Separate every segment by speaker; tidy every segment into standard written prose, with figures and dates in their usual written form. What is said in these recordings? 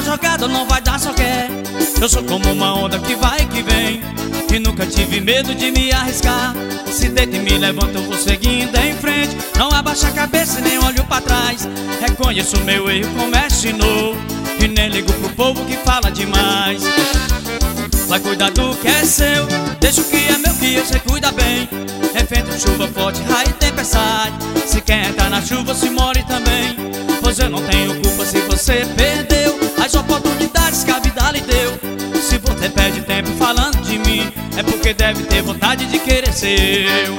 Speaker 1: jogada não vai dar, só quer. Eu sou como uma onda que vai e que vem, e nunca tive medo de me arriscar. Se deita e me levanta, eu vou seguindo em frente. Não abaixo a cabeça e nem olho pra trás. Reconheço o meu erro como é ensinou, e nem ligo pro povo que fala demais. Vai cuidar do que é seu, deixa o que é meu que você cuida bem. Enfrenta chuva forte, raio e tempestade. Se quer entrar na chuva, se molhe também. Pois eu não tenho culpa se você perdeu as oportunidades que a vida lhe deu. Se você perde tempo falando de mim, é porque deve ter vontade de querer ser eu.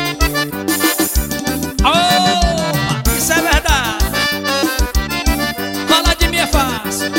Speaker 1: Oh, isso é verdade. Falar de mim é fácil.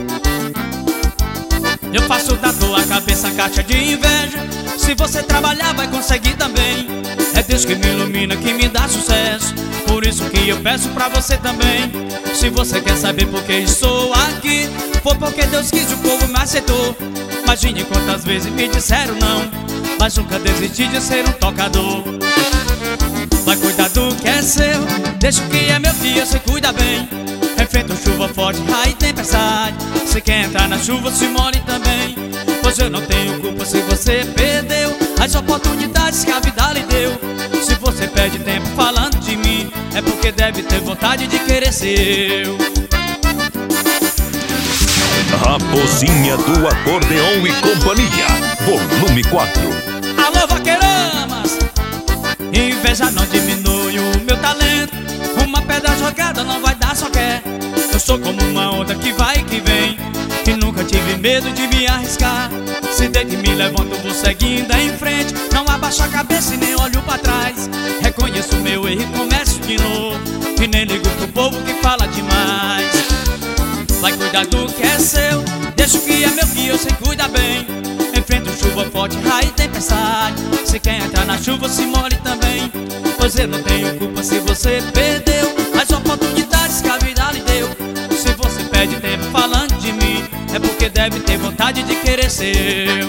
Speaker 1: Eu faço da tua cabeça caixa de inveja. Se você trabalhar vai conseguir também. É Deus que me ilumina, que me dá sucesso. Por isso que eu peço pra você também. Se você quer saber por que estou aqui, foi porque Deus quis e o povo me aceitou. Imagine quantas vezes me disseram não, mas nunca desisti de ser um tocador. Vai cuidar do que é seu, deixa o que é meu que você cuida bem. Enfrenta chuva forte, raio e tempestade. Se quer entrar na chuva, se molhe também. Pois eu não tenho culpa se você perdeu as oportunidades que a vida lhe deu. Se você perde tempo falando de mim, é porque deve ter vontade de querer ser eu.
Speaker 2: Raposinha do Acordeão e Companhia, volume 4.
Speaker 1: Alô, vaqueiramas, inveja não diminui o meu talento. Uma pedra jogada não vai dar, só quer. Eu sou como uma onda que vai e que vem, e nunca tive medo de me arriscar. Se deita e me levanto, eu vou seguindo em frente. Não abaixo a cabeça e nem olho pra trás. Reconheço o meu erro e começo de novo, e nem ligo pro povo que fala demais. Vai cuidar do que é seu, deixa o que é meu que eu sei cuida bem. Enfrenta chuva forte, raio e tempestade. Se quer entrar na chuva, se molhe também. Pois eu não tenho culpa se você perdeu as oportunidades que a vida lhe deu. Se você perde tempo falando de mim, é porque deve ter vontade de querer ser eu.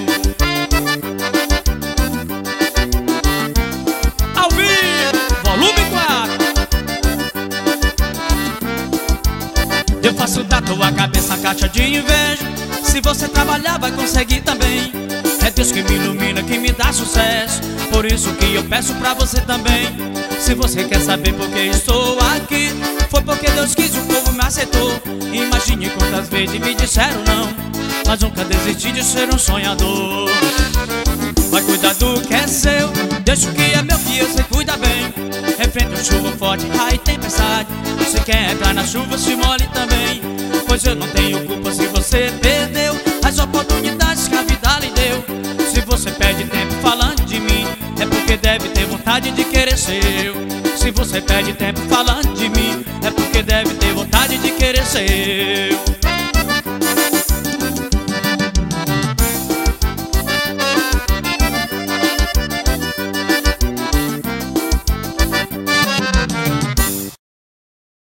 Speaker 1: Ao vivo, volume 4. Eu faço da tua cabeça caixa de inveja. Se você trabalhar vai conseguir também. É Deus que me ilumina, que me dá sucesso. Por isso que eu peço pra você também. Se você quer saber por que estou aqui, foi porque Deus quis e o povo me aceitou. Imagine quantas vezes me disseram não, mas nunca desisti de ser um sonhador. Vai cuidar do que é seu, deixa o que é meu que você cuida bem. Enfrenta chuva forte, raio e tempestade. Se quer entrar na chuva, se molhe também. Pois eu não tenho culpa se você perdeu as oportunidades que a vida lhe deu. Se você perde tempo falando de mim, é porque deve ter vontade de querer ser eu. Se você perde tempo falando de mim, é porque deve ter vontade de querer ser eu.